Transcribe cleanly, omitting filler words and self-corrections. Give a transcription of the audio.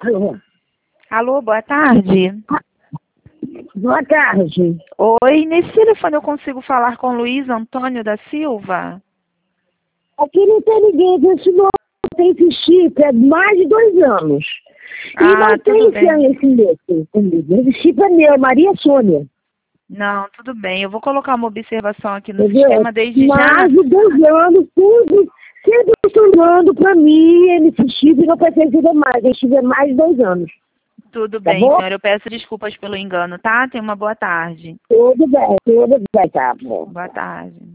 Alô? Alô, boa tarde. Boa tarde. Oi, nesse telefone eu consigo falar com Luiz Antônio da Silva? Aqui não tem ninguém, esse senhor tem esse chip há mais de 2 anos. E não tudo tem esse comigo. Esse chip é meu, Maria Sônia. Não, tudo bem. Eu vou colocar uma observação aqui no Entendeu? sistema desde já. Mais de 2 anos, tudo. Sempre estão dando pra mim esse chip e não precisa mais. Esse chip é mais de 2 anos. Tudo Tá bem, bom? senhora. Eu peço desculpas pelo engano, tá? Tenha uma boa tarde. Tudo bem, tá bom. Boa tarde.